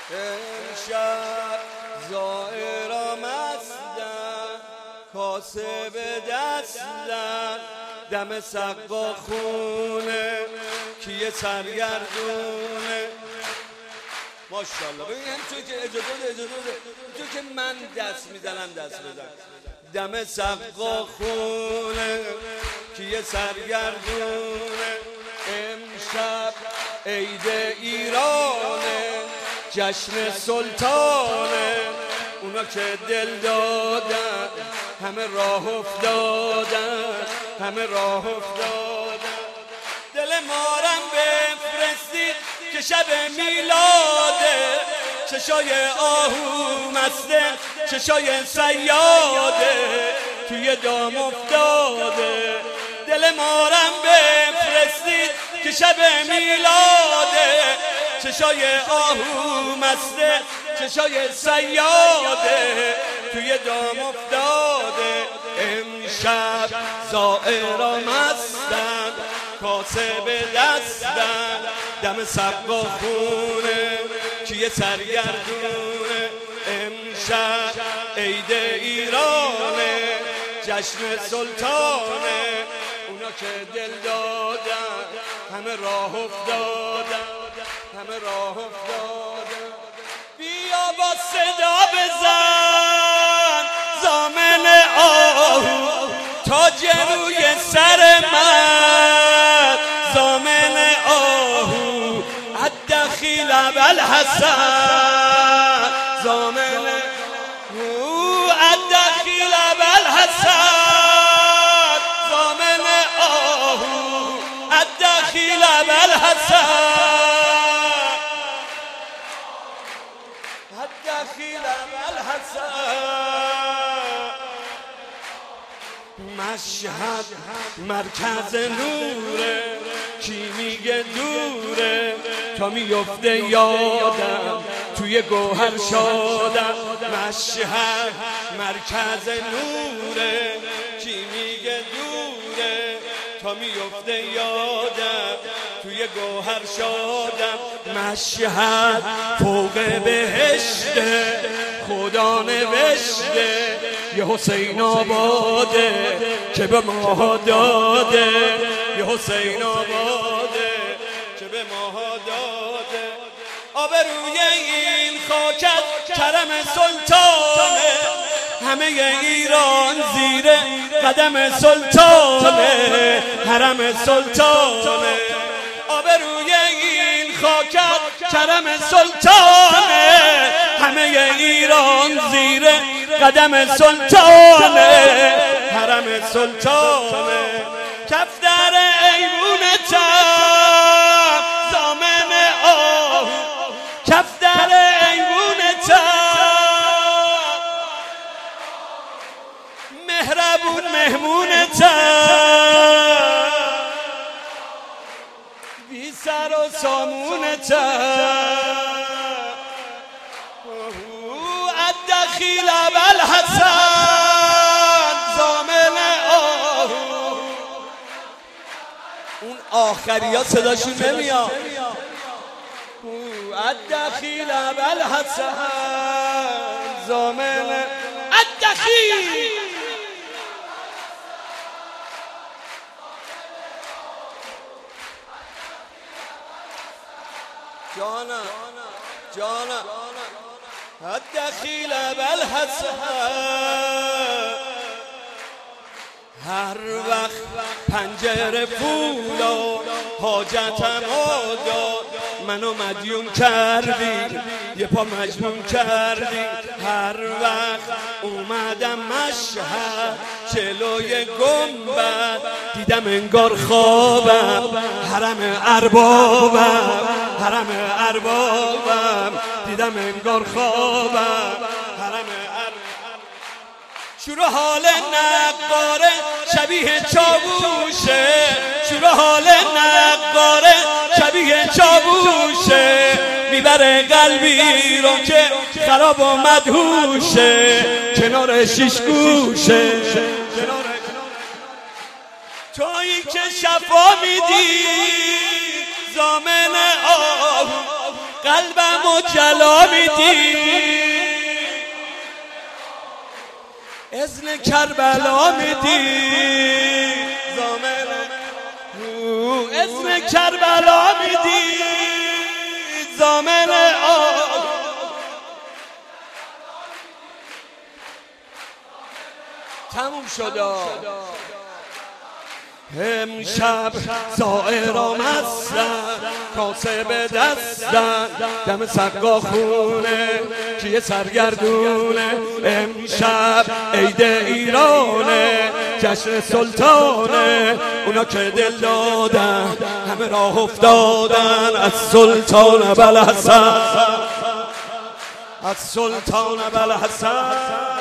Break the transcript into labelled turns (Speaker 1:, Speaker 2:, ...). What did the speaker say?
Speaker 1: امشب زائرا مستن کاسه به دستن دم سقا خونه کیه سرگردونه. ماشاءالله. ببین همچون که اجازه همچون که من دست میزنم دست بزن. دم سقا خونه کیه سرگردونه. امشب عید ایرانه جشن سلطانه. اونا که دل دادن همه راه افتادن همه راه افتادن. دل مارم بفرستید که شب میلاده چشای آهو مسته چشای صیاده توی دام افتاده. دل مارم بفرستید که شب میلاده چشای آهو مسته چشای صیاده توی دام افتاده. امشب زائرا مستن کاسه به دستن دم سقا خونه کیه سرگردونه. امشب عید ایرانه جشن سلطانه. اونا که دل دادن همه راه افتادن همه راه افتادن. بیا با صدا بزن زامن آهو تاج روی سر من. زامن آهو الدخیل بالحسن. زامن آهو الدخیل بالحسن. زامن آهو الدخیل بالحسن. الدخیل بالحسن. مشهد مرکز نوره کی میگه دوره تا میفته یادم توی گوهر شادم. مشهد مرکز نوره کی میگه دوره تا میفته یادم توی گوهر شادم. مشهد فوق بهشته خدا نوشته یه حسین آباده که به ما داده. یه حسین آباده که به ما داده. آبروی این خاکت کرم سلطانه همه ایران زیر قدم سلطانه حرم سلطانه. آبروی این خاکت کرم سلطانه همه ایران زیر قدم سلطانه حرم سلطانه. کفتر ایوونتم زامن آهو کفتر ایوونتم مهربون مهمونتم بی سر و سامونتم. الدخیل بالحسن. زامن آهو. اون آخری ها صداشون نمیاد. الدخیل بالحسن. زامن الدخیل. جانا جانا الدخیل بالحسن. هر وقت پنجره فولا حاجتم داد منو مدیون کردی یه پا مجنون کردی. هر وقت اومدم مشهد جلوی گنبد دیدم انگار خوابم حرم اربابم حرم اربابم دیدم انگار خوابم حرم اربابم. شروع حال نقاره شبیه چاووشه شروع حال نقاره شبیه چاووشه میبره قلبی رو که خراب و مدهوشه کنار شیش گوشه. تویی که شفا میدی زامن آهو قلبم و جلا میدی، اذن کربلا میدی، زامن اذن کربلا میدی، زامن تموم شد. امشب زائرام هستن، کاسه به دستن، دم سقا خونه کیه سرگردونه. امشب عید ایرانه، جشن سلطانه، اونا که دل دادن همه راه افتادن از سلطان ابوالحسن، از سلطان ابوالحسن.